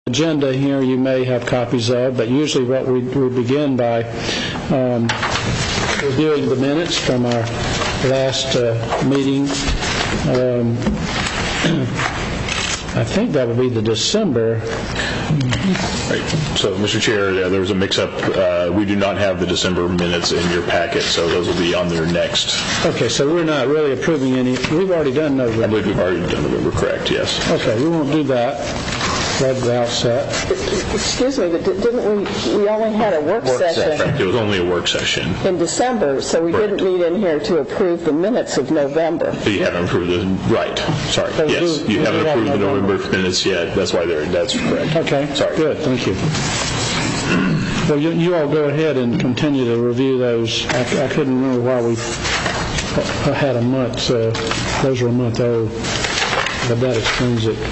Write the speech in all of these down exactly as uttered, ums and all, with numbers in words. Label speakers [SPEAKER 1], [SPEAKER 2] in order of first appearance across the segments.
[SPEAKER 1] Agenda here you may have copies of, but usually what we, we begin by um, reviewing the minutes from our last uh, meeting. Um, I think that would be the December.
[SPEAKER 2] Right. So, Mister Chair, uh, there was a mix-up. Uh, we do not have the December minutes in your packet, so those will be on there next.
[SPEAKER 1] Okay, so we're not really approving any. We've already done November.
[SPEAKER 2] I believe we've already done November, correct, yes.
[SPEAKER 1] Okay, we won't do that right at the outset.
[SPEAKER 3] Excuse me, but didn't we, we only had a work,
[SPEAKER 2] work
[SPEAKER 3] session?
[SPEAKER 2] Correct, it was only a work session.
[SPEAKER 3] In December, so we
[SPEAKER 2] Correct.
[SPEAKER 3] didn't meet in here to approve the minutes of November.
[SPEAKER 2] But you haven't approved the, right, sorry,
[SPEAKER 1] So
[SPEAKER 2] yes.
[SPEAKER 1] we-
[SPEAKER 2] You
[SPEAKER 1] we
[SPEAKER 2] haven't
[SPEAKER 1] have
[SPEAKER 2] approved the
[SPEAKER 1] November.
[SPEAKER 2] November minutes yet, that's why they're, that's correct.
[SPEAKER 1] Okay,
[SPEAKER 2] Sorry.
[SPEAKER 1] good, thank you. Well, you, you all go ahead and continue to review those. I, I couldn't remember why we had a month, uh, those were a month old, but that explains it.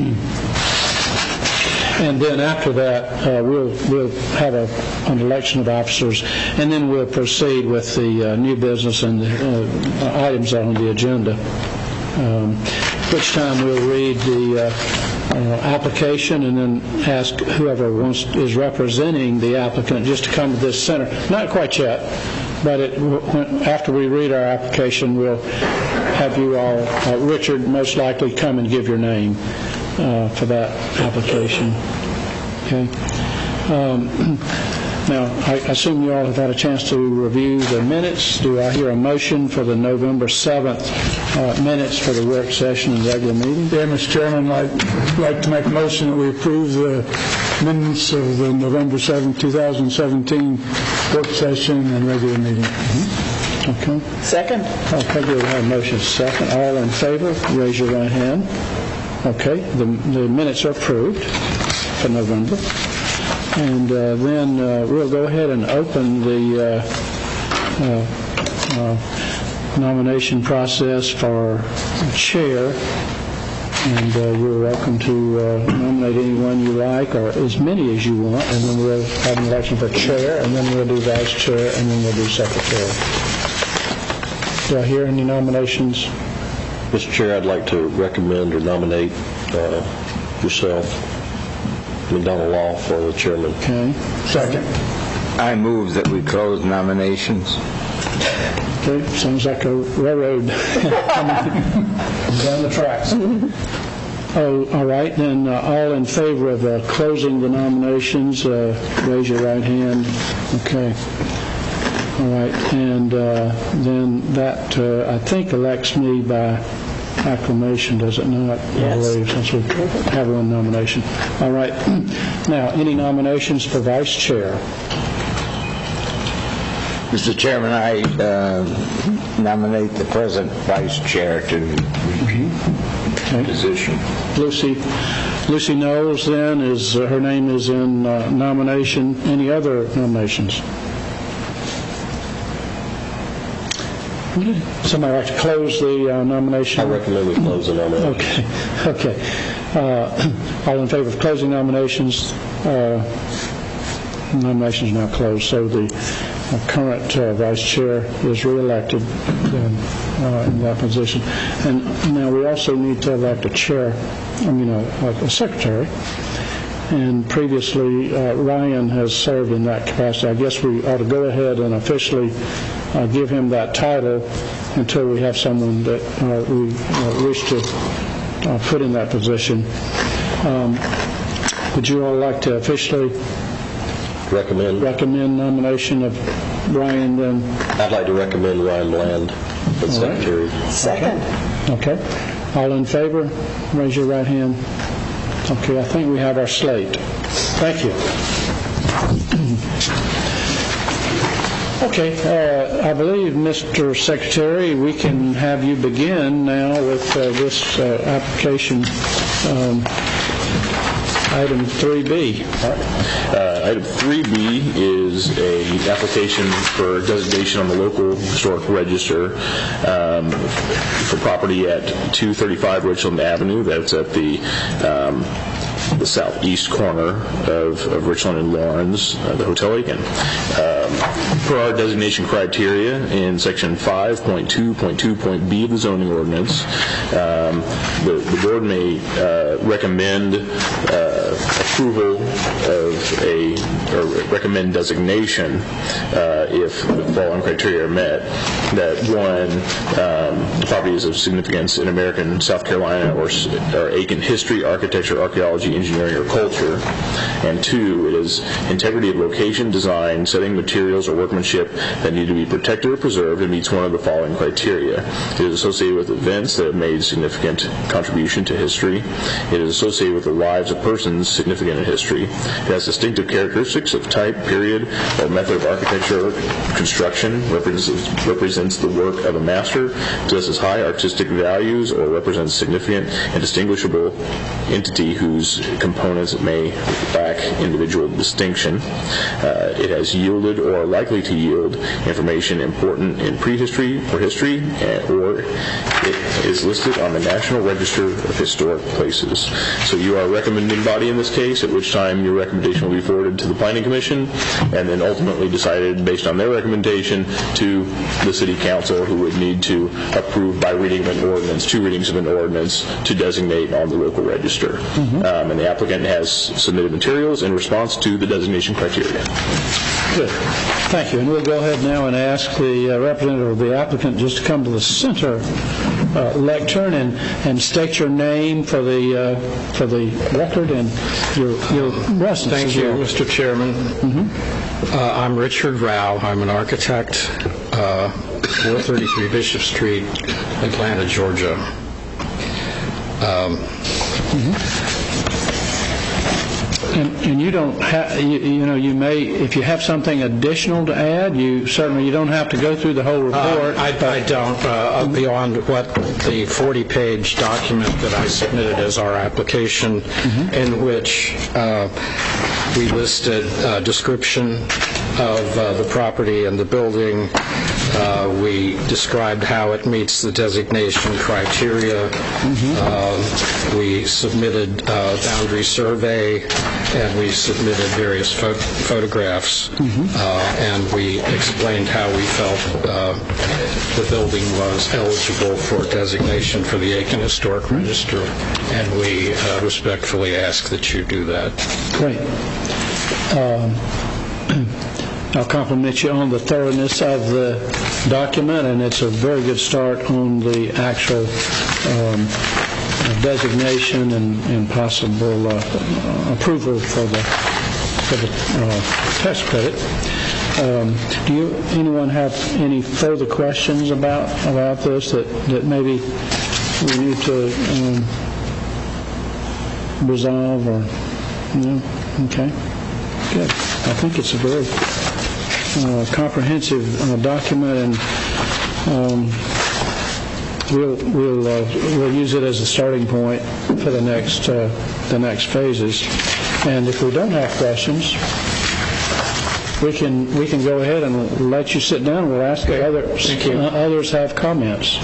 [SPEAKER 1] And then after that, uh, we'll we'll have a, an election of officers, and then we'll proceed with the uh, new business and the uh, items on the agenda. Um, which time we'll read the uh, uh, application and then ask whoever wants is representing the applicant just to come to this center. Not quite yet, but it, when, after we read our application, we'll have you all, uh, Richard, most likely come and give your name uh, for that application. Okay. Um, now, I assume you all have had a chance to review the minutes. Do I hear a motion for the November seventh uh, minutes for the work session and regular meeting?
[SPEAKER 4] Yeah, Mister Chairman, I'd like to make a motion that we approve the minutes of the November seventh, two thousand seventeen work session and regular meeting.
[SPEAKER 1] Mm-hmm. Okay.
[SPEAKER 3] Second.
[SPEAKER 1] Okay, good. We have a motion second. All in favor, raise your right hand. Okay, the, the minutes are approved for November. And uh, then uh, we'll go ahead and open the uh, uh, uh, nomination process for chair. And uh, you're welcome to uh, nominate anyone you like, or as many as you want. And then we'll have an election for chair, and then we'll do vice chair, and then we'll do secretary. Do I hear any nominations?
[SPEAKER 5] Mister Chair, I'd like to recommend or nominate uh, yourself, McDonald Law, for the chairman.
[SPEAKER 1] Okay.
[SPEAKER 4] Second.
[SPEAKER 6] I move that we close nominations.
[SPEAKER 1] Okay, sounds like a railroad down the tracks. Oh, all right, then uh, all in favor of uh, closing the nominations, uh, raise your right hand. Okay. All right, and uh, then that, uh, I think, elects me by acclamation, does it not?
[SPEAKER 3] Yes.
[SPEAKER 1] I believe, since we have one nomination. All right. Now, any nominations for vice chair?
[SPEAKER 6] Mister Chairman, I uh, nominate the present vice chair to repeat
[SPEAKER 1] Okay.
[SPEAKER 6] the position.
[SPEAKER 1] Lucy, Lucy Knowles, then, is uh, her name is in uh, nomination. Any other nominations? Somebody like to close the uh, nomination?
[SPEAKER 5] I recommend we close the nomination.
[SPEAKER 1] Okay. Okay. Uh, all in favor of closing nominations? Uh, nominations now closed. So the uh, current uh, vice chair is re-elected then, uh, in that position. And now we also need to elect a chair, I mean a, a secretary. And previously uh, Ryan has served in that capacity. I guess we ought to go ahead and officially uh, give him that title until we have someone that uh, we uh, wish to uh, put in that position. Um, would you all like to officially
[SPEAKER 5] Recommend.
[SPEAKER 1] recommend nomination of Ryan then?
[SPEAKER 5] I'd like to recommend Ryan Bland as
[SPEAKER 1] All right.
[SPEAKER 5] secretary.
[SPEAKER 3] Second.
[SPEAKER 1] Okay. All in favor? Raise your right hand. Okay, I think we have our slate. Thank you. Okay, uh, I believe, Mister Secretary, we can have you begin now with uh, this uh, application, um, item three B.
[SPEAKER 2] Uh, item three B is a application for designation on the local historic register um, for property at two thirty-five Richland Avenue. That's at the um, the southeast corner of, of Richland and Lawrence, uh, the Hotel Aiken. Um, per our designation criteria in section five point two point two point B of the zoning ordinance, um, the, the board may uh, recommend uh, approval of a, or recommend designation uh, if the following criteria are met. That one, um, the property is of significance in American, South Carolina, or, or Aiken history, architecture, archaeology, engineering, or culture. And two, it is integrity of location, design, setting, materials, or workmanship that need to be protected or preserved and meets one of the following criteria. It is associated with events that have made significant contribution to history. It is associated with the lives of persons significant in history. It has distinctive characteristics of type, period, or method of architecture or construction, represents, represents the work of a master, possesses high artistic values, or represents significant and distinguishable entity whose components may lack individual distinction. Uh, it has yielded or are likely to yield information important in prehistory or history, or it is listed on the National Register of Historic Places. So you are a recommending body in this case, at which time your recommendation will be forwarded to the Planning Commission, and then ultimately decided based on their recommendation to the City Council, who would need to approve by reading of an ordinance, two readings of an ordinance, to designate on the local register. Mm-hmm. Um, and the applicant has submitted materials in response to the designation criteria.
[SPEAKER 1] Good. Thank you. And we'll go ahead now and ask the uh, representative of the applicant just to come to the center uh, lectern and, and state your name for the uh, for the record and your your residence.
[SPEAKER 7] Thank you,
[SPEAKER 1] well.
[SPEAKER 7] Mister Chairman. Mm-hmm. uh, I'm Richard Rao. I'm an architect, uh, four thirty-three Bishop Street, Atlanta, Georgia. Um,
[SPEAKER 1] mm-hmm. And, and you don't have, you, you know, you may, if you have something additional to add, you certainly, you don't have to go through the whole report.
[SPEAKER 7] Uh, I, I don't, uh, beyond what the forty-page document that I submitted as our application, mm-hmm. in which uh, we listed a description of uh, the property and the building. Uh, we described how it meets the designation criteria. Mm-hmm. Uh, we submitted a boundary survey, and we submitted various pho- photographs. Mm-hmm. uh, and we explained how we felt uh, the building was eligible for designation for the Aiken Historic Register, and we uh, respectfully ask that you do that.
[SPEAKER 1] Great. Um, I'll compliment you on the thoroughness of the document, and it's a very good start on the actual um, designation and, and possible uh, approval for the for the uh, tax credit. Um, do you anyone have any further questions about about this that, that maybe we need to um, resolve or no? Okay, good. I think it's a very Uh, comprehensive uh, document, and um, we'll we'll uh, we'll use it as a starting point for the next uh, the next phases. And if we don't have questions, we can we can go ahead and let you sit down. We'll ask okay. others uh, others have comments,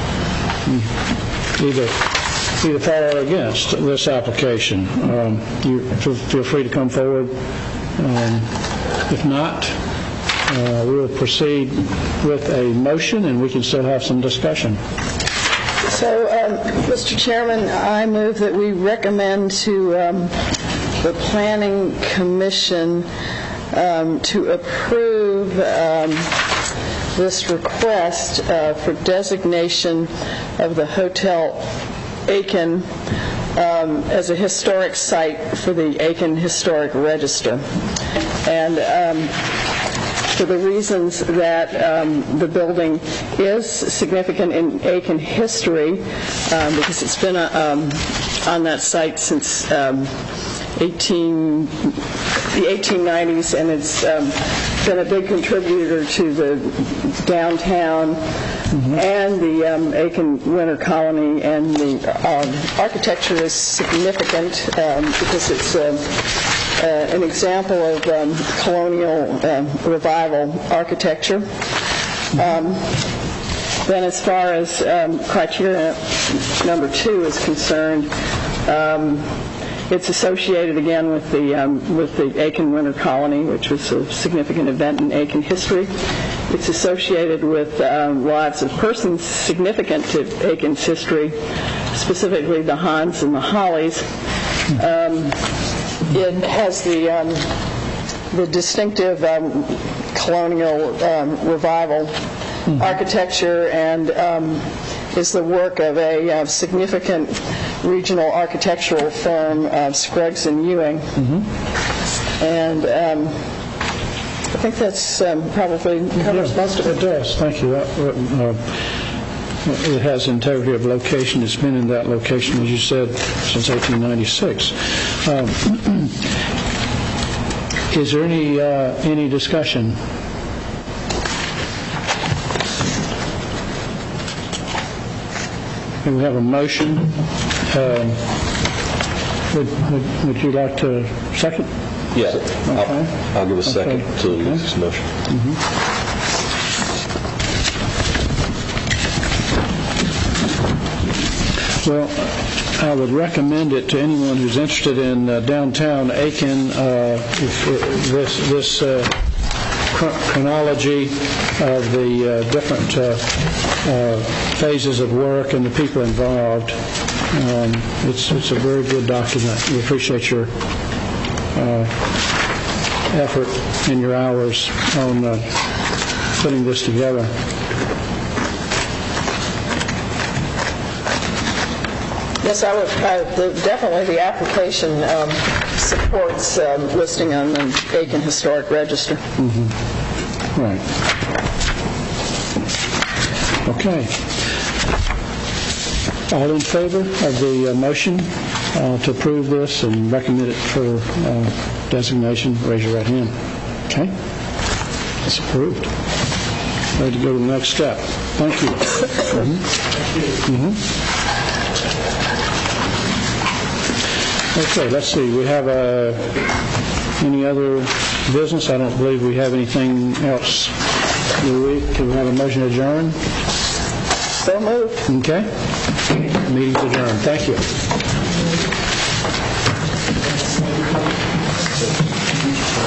[SPEAKER 1] either either for or against this application. Um, you feel free to come forward. Um, if not, Uh, we'll proceed with a motion, and we can still have some discussion.
[SPEAKER 3] So, um, Mister Chairman, I move that we recommend to um, the Planning Commission um, to approve um, this request uh, for designation of the Hotel Aiken um, as a historic site for the Aiken Historic Register. And um, for the reasons that um, the building is significant in Aiken history, um, because it's been uh, um, on that site since um, eighteen, the eighteen nineties, and it's um, been a big contributor to the downtown mm-hmm. and the um, Aiken Winter Colony, and the um, architecture is significant um, because it's uh, Uh, an example of um, colonial um, revival architecture. Um, then as far as um, criteria number two is concerned, um, It's associated again with the um, with the Aiken Winter Colony, which was a significant event in Aiken history. It's associated with um, lives of persons significant to Aiken's history, specifically the Hans and the Hollies. Um, it has the um, the distinctive um, colonial um, revival mm-hmm. architecture, and um, is the work of a uh, significant regional architectural firm, uh, Scruggs and Ewing. Mm-hmm. And um, I think that's um, probably covers
[SPEAKER 1] yeah,
[SPEAKER 3] most of it.
[SPEAKER 1] It does. Thank you. That, uh, it has integrity of location. It's been in that location, as you said, since eighteen ninety-six. Um, is there any uh, any discussion? We have a motion. Um, would, would, would you like to second?
[SPEAKER 5] Yeah.
[SPEAKER 1] Okay.
[SPEAKER 5] I'll, I'll give a second
[SPEAKER 1] Okay.
[SPEAKER 5] to
[SPEAKER 1] Okay.
[SPEAKER 5] this motion.
[SPEAKER 1] Mm-hmm. Well, I would recommend it to anyone who's interested in uh, downtown Aiken. Uh, if, if this this uh, chronology of the uh, different uh, uh, phases of work and the people involved. Um, it's it's a very good document. We appreciate your uh, effort and your hours on uh, putting this together.
[SPEAKER 3] Yes, I would. I, the, definitely, the application um, supports um, listing on the Aiken Historic Register.
[SPEAKER 1] Mm-hmm. Right. Okay. All in favor of the uh, motion uh, to approve this and recommend it for uh, designation, raise your right hand. Okay. It's approved. Ready to go to the next step. Thank you. Mm-hmm. Mm-hmm. Okay, let's see. We have uh, any other business? I don't believe we have anything else. Do we? Can we have a motion to adjourn?
[SPEAKER 3] So moved.
[SPEAKER 1] Okay. Meeting's adjourned. Thank you.